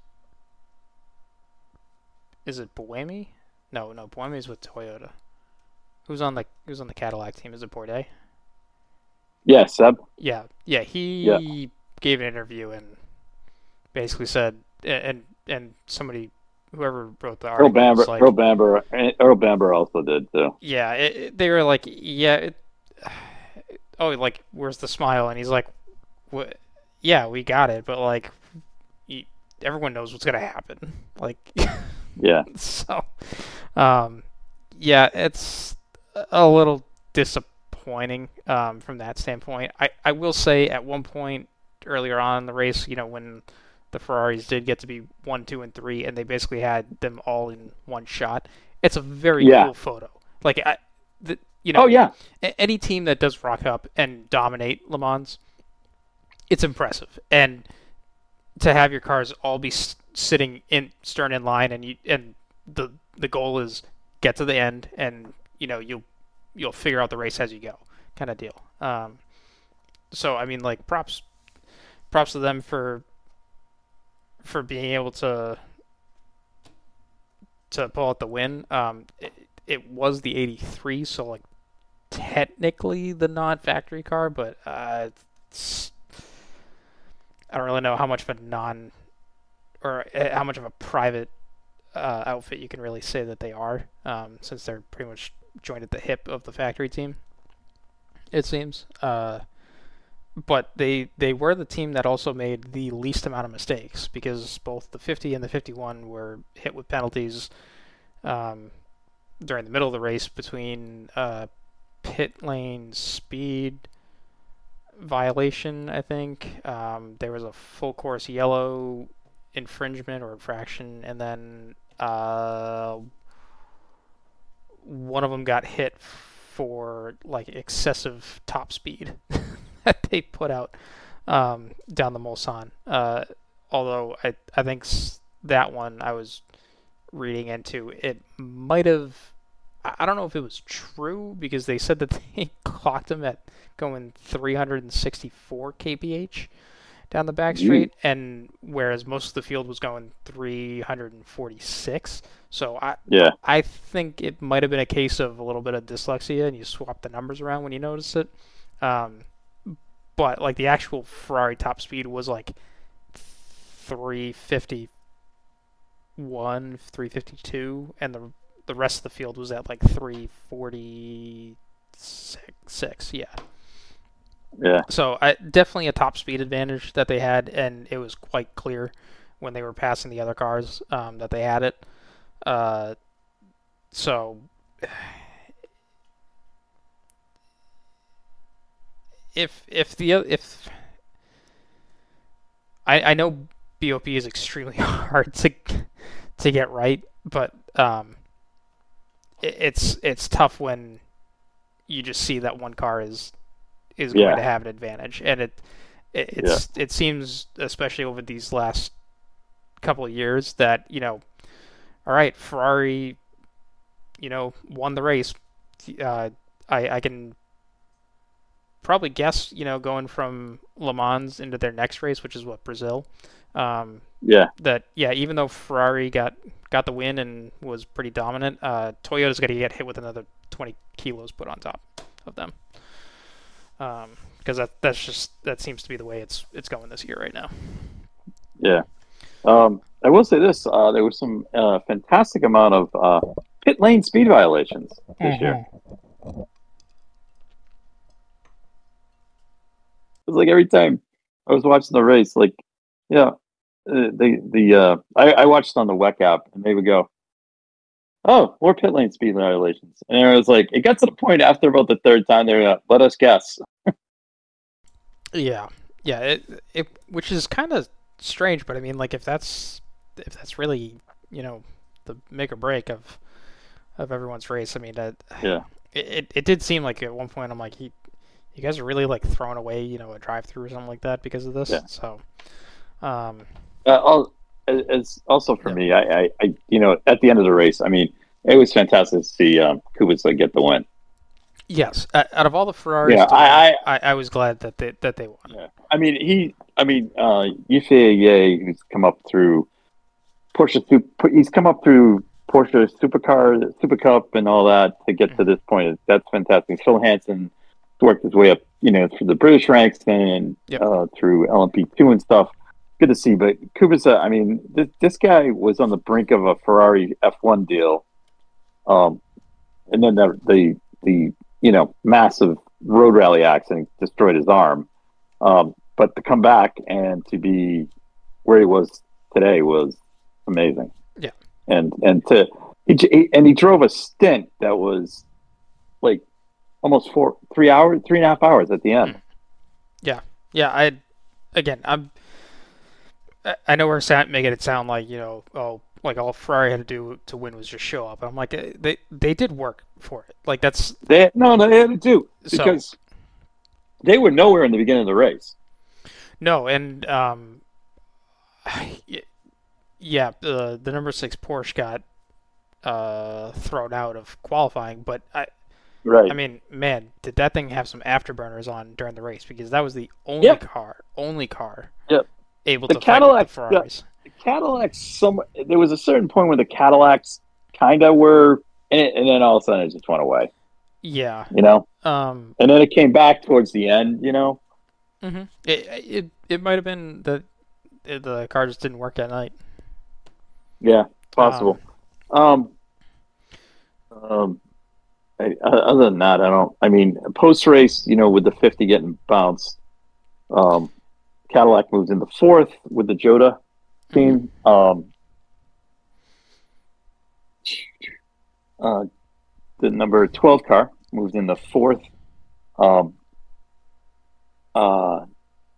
Is it Buemi? No, no, Buemi is with Toyota. Who's on the Who's on the Cadillac team? Is it Bourdais? Yeah, Seb. Yeah, yeah. He Yeah. gave an interview and basically said, and and somebody, whoever wrote the Earl article, Bamber, was like, Earl Bamber, Earl Bamber also did too. yeah, it, it- they were like, yeah, it, "Oh, like where's the smile?" And he's like, "What? Yeah, we got it, but like, you, everyone knows what's gonna happen." Like, yeah. so, um, yeah, it's a little disappointing um, from that standpoint. I, I will say at one point earlier on in the race, you know, when the Ferraris did get to be one, two, and three, and they basically had them all in one shot. It's a very Yeah. cool photo. Like, I, the, you know, Oh yeah, a- any team that does rock up and dominate Le Mans, it's impressive. And to have your cars all be s- sitting in stern in line, and you and the the goal is get to the end, and you know you'll you'll figure out the race as you go, kind of deal. Um, so I mean, like props props to them for for being able to to pull out the win. Um, it, it was the eighty-three, so like technically the non-factory car, but uh, it's, I don't really know how much of a non or uh, how much of a private uh, outfit you can really say that they are, um, since they're pretty much joined at the hip of the factory team, it seems. Uh, but they they were the team that also made the least amount of mistakes, because both the fifty and the fifty-one were hit with penalties um, during the middle of the race between uh, pit lane speed violation, I think. Um, there was a full course yellow infringement or infraction, and then uh, one of them got hit for like excessive top speed that they put out um, down the Mulsanne. Uh, although I I think that one I was reading into, it might have, I don't know if it was true, because they said that they clocked him at going three hundred sixty-four k p h down the back straight, mm. and whereas most of the field was going three hundred forty-six. So I yeah. I think it might have been a case of a little bit of dyslexia, and you swap the numbers around when you notice it. Um, but like the actual Ferrari top speed was like three fifty-one, three fifty-two, and the the rest of the field was at like three forty-six. Yeah. Yeah. So I, definitely a top speed advantage that they had, and it was quite clear when they were passing the other cars um, that they had it. Uh, so if if the if I I know B O P is extremely hard to to get right, but um, it, it's it's tough when you just see that one car is is going yeah. to have an advantage, and it, it it's yeah. it seems, especially over these last couple of years, that you know, all right, Ferrari, you know, won the race. Uh, I I can probably guess, you know, going from Le Mans into their next race, which is what, Brazil. Um, yeah. That yeah, even though Ferrari got got the win and was pretty dominant, uh, Toyota's going to get hit with another twenty kilos put on top of them. Um, because that that's just that seems to be the way it's it's going this year right now. Yeah. Um, I will say this: uh, there was some uh, fantastic amount of uh, pit lane speed violations this mm-hmm. year. It was like every time I was watching the race, like, yeah, uh, the the uh, I, I watched on the W E C app, and they would go, "Oh, more pit lane speed violations," and it was like, it got to the point after about the third time, they're like, "Let us guess." yeah, yeah, it it which is kind of strange, but I mean, like, if that's if that's really, you know, the make or break of of everyone's race, I mean, that yeah, it, it it did seem like at one point I'm like, he, you guys are really like throwing away, you know, a drive through or something like that because of this. Yeah. So, um, uh, I'll, as also for yeah. me, I, I, I, you know, at the end of the race, I mean, it was fantastic to see um, Kubica get the win. Yes, out of all the Ferraris, yeah, I, I, I was glad that they that they won. Yeah. I mean, he, I mean, uh, Yifei, who's come up through Porsche, he's come up through Porsche Supercar, Super Cup, and all that to get mm-hmm. to this point. That's fantastic. Phil Hansen worked his way up, you know, through the British ranks and yep. uh, through L M P two and stuff. Good to see. But Kubica, I mean, this, this guy was on the brink of a Ferrari F one deal, um, and then the, the the you know massive road rally accident, destroyed his arm. Um, but to come back and to be where he was today was amazing. Yeah. And and to he, and he drove a stint that was like almost four, three hours, three and a half hours at the end. Yeah, yeah. I again, I'm. I know we're making it sound like, you know, oh, like all Ferrari had to do to win was just show up. I'm like, they they did work for it. Like that's they no, no, they had to do because so, they were nowhere in the beginning of the race. No, and um, yeah, the the number six Porsche got uh thrown out of qualifying, but I. Right. I mean, man, did that thing have some afterburners on during the race? Because that was the only yep. car, only car. Yep. Able the to Cadillac, fight with the Ferraris. The, the Cadillacs, some there was a certain point where the Cadillacs kind of were, and, it, and then all of a sudden it just went away. Yeah, you know. Um, and then it came back towards the end, you know. Mm-hmm. It it it might have been that the car just didn't work at night. Yeah, possible. Um. Um. um I, other than that, I don't. I mean, post race, you know, with the fifty getting bounced, um. Cadillac moves into fourth with the Jota team. Um, uh, the number twelve car moved into fourth. Um, uh,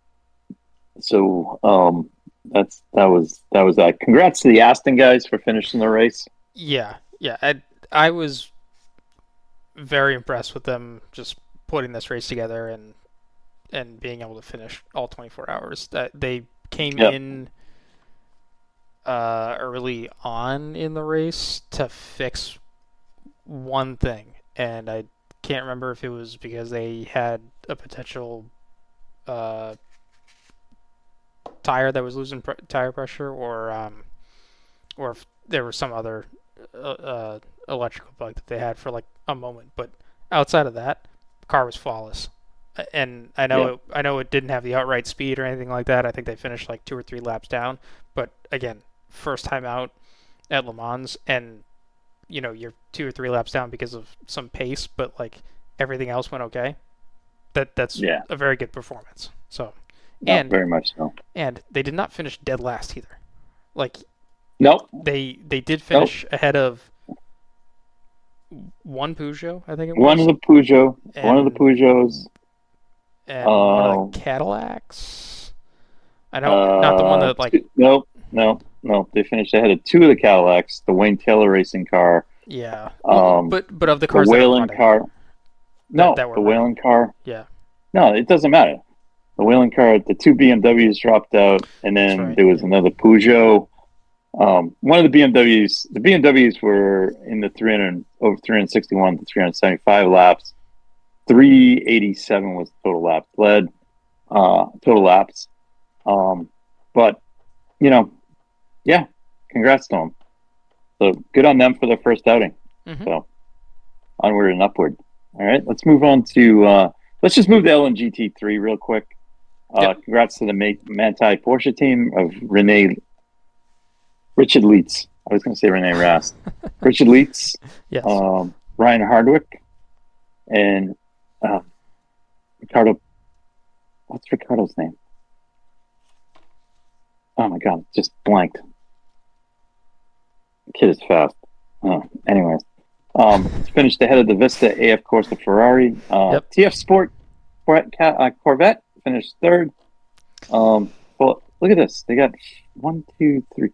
so um, that's that was that was that. Congrats to the Aston guys for finishing the race. Yeah, yeah. I I was very impressed with them just putting this race together and. and being able to finish all twenty-four hours. That they came yep. in uh, early on in the race to fix one thing, and I can't remember if it was because they had a potential uh, tire that was losing pr- tire pressure, or um, or if there was some other uh, uh, electrical bug that they had for like a moment. But outside of that, the car was flawless. And I know yeah. it, I know it didn't have the outright speed or anything like that. I think they finished like two or three laps down. But again, first time out at Le Mans, and you know you're two or three laps down because of some pace, but like everything else went okay. That that's yeah. a very good performance. So, no, and very much so. And they did not finish dead last either. Like, nope. They they did finish nope. ahead of one Peugeot, I think it was. One of the Peugeot, and, one of the Peugeots. And um, one of the Cadillacs. I know, uh, not the one that like. Two, no, no, no. They finished ahead of two of the Cadillacs. The Wayne Taylor racing car. Yeah. Um, but but of the cars. The Whelen car. No, that, that the Whelen car. Yeah. No, it doesn't matter. The Whelen car. The two B M Ws dropped out, and then right. there was another Peugeot. Um, one of the B M Ws. The B M Ws were in the three hundred over three hundred sixty-one to three hundred seventy-five laps. three eighty-seven was total laps led, uh, total laps. Um, but, you know, yeah, congrats to them. So good on them for their first outing. Mm-hmm. So onward and upward. All right, let's move on to, uh, let's just move to L N G T three real quick. Uh, yep. Congrats to the Manthey Porsche team of Rene, Richard Leitz. I was going to say Rene Rast. Richard Leitz, yes. um, Ryan Hardwick, and Uh, Ricardo, what's Ricardo's name? Oh my God, just blanked. The kid is fast. Oh, anyways, um, finished ahead of the Vista A F Corsa Ferrari. Uh, yep. T F Sport Corvette finished third. Um, well, look at this. They got one, two, three.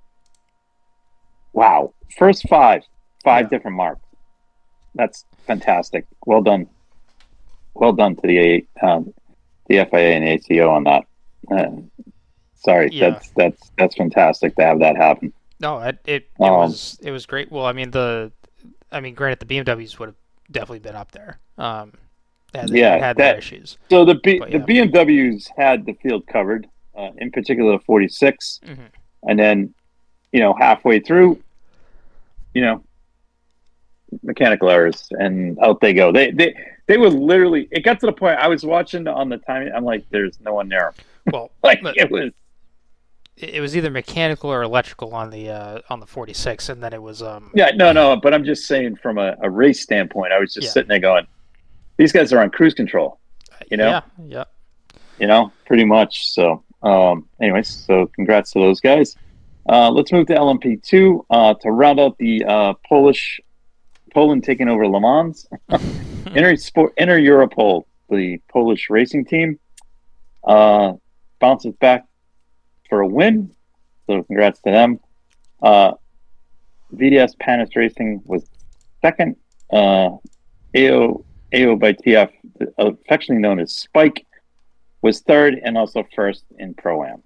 Wow, first five, five yeah. different marks. That's fantastic. Well done. Well done to the um, the F I A and the A C O on that. Uh, sorry, yeah. that's that's that's fantastic to have that happen. No, it it, it um, was it was great. Well, I mean the, I mean, granted, the B M Ws would have definitely been up there. Um, had they yeah, had that, their issues. So the B, but, the yeah. B M Ws had the field covered, uh, in particular the forty-six, mm-hmm. and then, you know, halfway through, you know, mechanical errors, and out they go. They they they were literally. It got to the point I was watching on the time. I'm like, there's no one there. Well, like it was. It was either mechanical or electrical on the uh, on the forty-six, and then it was um. Yeah, no, no, but I'm just saying from a, a race standpoint, I was just yeah. sitting there going, these guys are on cruise control. You know, Yeah, yeah. you know, pretty much. So, um, anyways, so congrats to those guys. Uh, let's move to L M P two uh, to round out the uh, Polish Poland taking over Le Mans. Inter Sport Inter Europol, the Polish racing team, uh, bounces back for a win. So congrats to them. Uh, V D S Panis Racing was second. Uh, A O A O by T F, affectionately known as Spike, was third and also first in Pro-Am.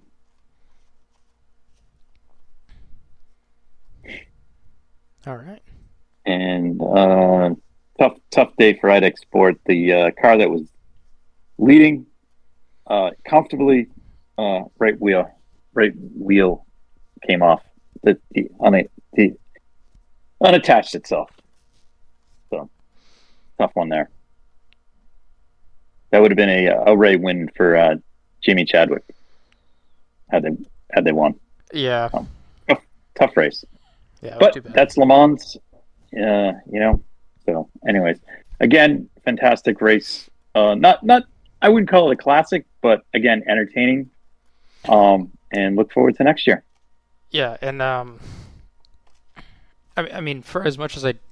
All right. And uh, tough, tough day for IDEX Sport. The uh, car that was leading uh, comfortably, uh, right wheel, right wheel came off. The, the, un, the unattached itself. So tough one there. That would have been a a Ray win for uh, Jamie Chadwick had they had they won. Yeah. Um, tough, tough race. Yeah, But too bad. that's Le Mans, uh, you know. So, anyways, again, fantastic race. Uh, not, not, I wouldn't call it a classic, but again, entertaining. Um, and look forward to next year. Yeah, and um, I, I mean, for as much as I,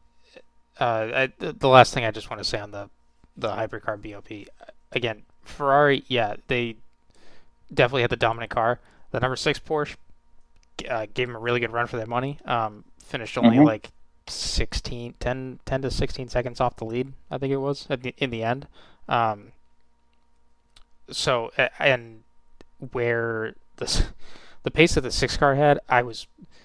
uh, I, the last thing I just want to say on the the hypercar B O P, again, Ferrari, yeah, they definitely had the dominant car. The number six Porsche uh, gave them a really good run for their money. Um, finished only Mhm. like sixteen, ten, ten to sixteen seconds off the lead, I think it was, at the, in the end. Um, so, a- and where the the pace that the six car had, I was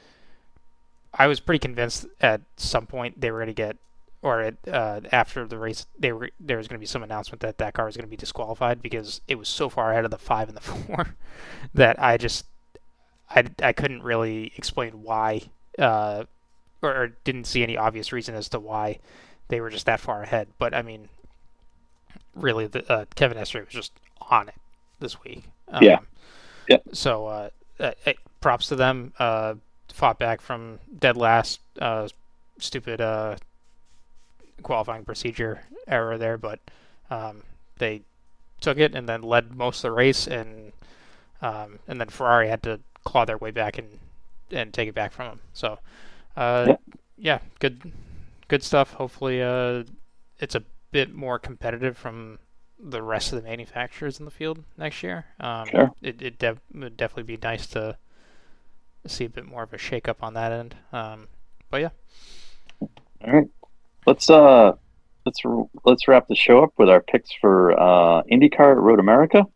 I was pretty convinced at some point they were going to get, or at, uh, after the race, they were there was going to be some announcement that that car was going to be disqualified because it was so far ahead of the five and the four that I just I, I couldn't really explain why, uh, or, or didn't see any obvious reason as to why they were just that far ahead. But I mean, really, the, uh, Kevin Estre was just on it this week. Um, Yeah. Yep. So uh, uh, props to them. Uh, fought back from dead last. Uh, stupid uh, qualifying procedure error there, but um, they took it and then led most of the race, and um, and then Ferrari had to claw their way back and and take it back from them. So, uh, Yep. yeah, good good stuff. Hopefully, uh, it's a bit more competitive from the rest of the manufacturers in the field next year. Um, Sure. It it def- would definitely be nice to see a bit more of a shake-up on that end. Um, but yeah, All right. Let's uh let's let's wrap the show up with our picks for uh IndyCar at Road America.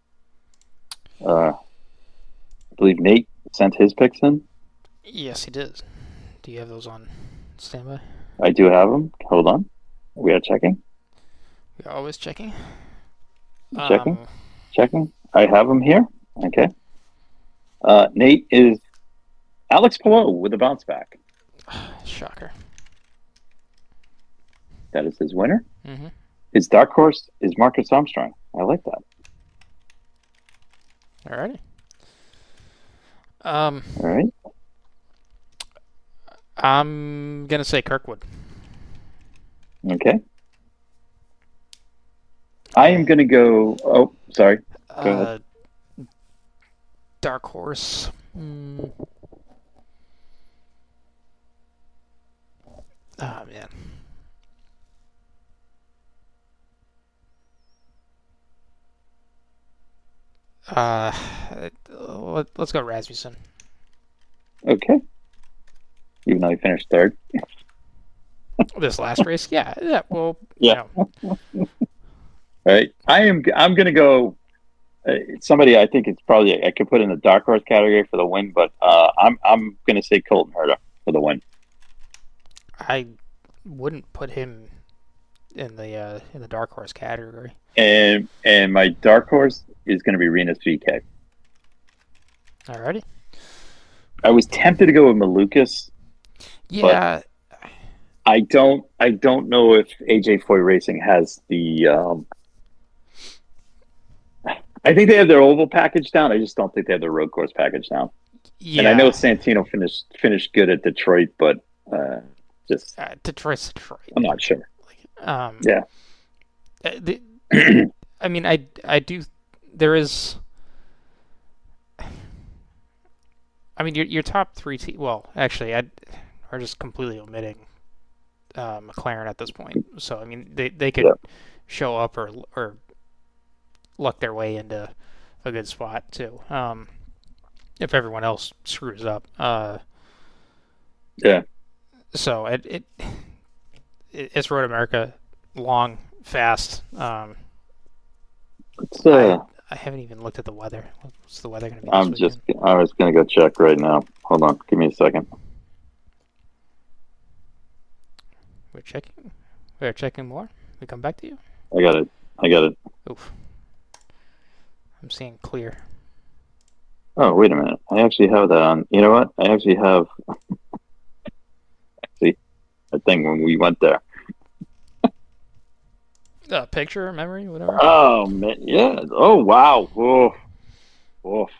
Uh I believe Nate sent his picks in. yes, he did. Do you have those on standby? I do have them. Hold on. We are checking. We're always checking. Checking. Um, Checking. I have them here. Okay. Uh Nate is Alex Palou with a bounce back. shocker. That is his winner. Mm-hmm. His dark horse is Marcus Armstrong. I like that. Alrighty. Um, All right. I'm gonna say Kirkwood. Okay. I am going to go. Oh, sorry. Go ahead. Uh, dark horse. Mm. Oh man. Uh, let, let's go Rasmussen. Okay. Even though he finished third. This last race, yeah, yeah. Well, Yeah. you know, All right. I am. I'm going to go. Uh, somebody I think it's probably I could put in the dark horse category for the win, but uh, I'm I'm going to say Colton Herta for the win. I wouldn't put him in the uh, in the dark horse category. And and my dark horse is going to be Renus V K. Alrighty. I was tempted to go with Malukas. Yeah. I don't. I don't know if A J Foy Racing has the. Um, I think they have their oval package down. I just don't think they have their road course package down. yeah. And I know Santino finished finished good at Detroit, but uh, just uh, Detroit's Detroit. I'm not sure. Um, Yeah. Uh, the, I mean, I, I do. There is. I mean, your your top three. Te- well, actually, I are just completely omitting uh, McLaren at this point. So I mean, they they could Yeah. show up or or luck their way into a good spot too. Um, if everyone else screws up. Uh, Yeah. So it, it it's Road America, long, fast. Um, It's, uh, I, I haven't even looked at the weather. What's the weather going to be? I'm this just, weekend? I was going to go check right now. Hold on. Give me a second. We're checking. We're checking more. We come back to you. I got it. I got it. Oof. I'm seeing clear. Oh, wait a minute. I actually have that on. You know what? I actually have see a thing when we went there. Uh, picture, memory, whatever. Oh, man. Yeah. Oh, wow. Woof. Woof.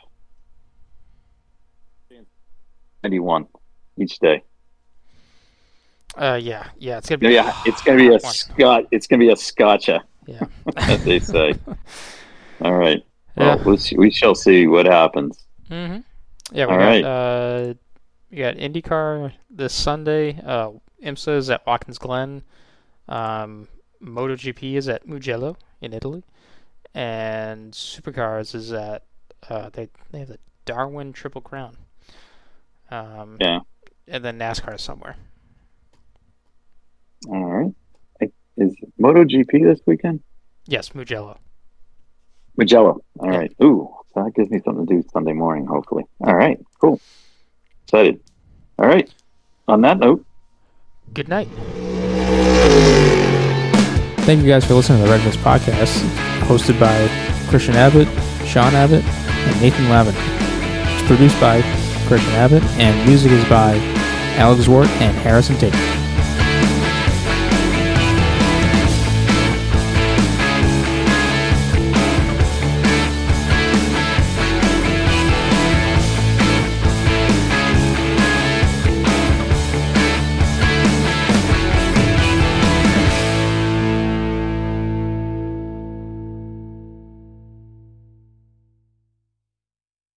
ninety-one each day. Uh, yeah, yeah. It's gonna be. Yeah, it's going to be a One. scotch. It's going to be a scotcha, Yeah. as they say. All right. Yeah. Well, we'll see, we shall see what happens. Mm-hmm. Yeah, we All got right. uh, we got IndyCar this Sunday. Uh, IMSA is at Watkins Glen. Um, MotoGP is at Mugello in Italy, and Supercars is at uh, they they have the Darwin Triple Crown. Um, Yeah. And then NASCAR is somewhere. All right. I- Is MotoGP this weekend? Yes, Mugello. Magello. All Yeah. right. Ooh, so that gives me something to do Sunday morning, hopefully. All right. Cool. Excited. All right. On that note, Good night. Thank you guys for listening to the Red Mist Podcast, hosted by Christian Abbott, Sean Abbott, and Nathan Lavin. It's produced by Christian Abbott, and music is by Alex Wart and Harrison Tate.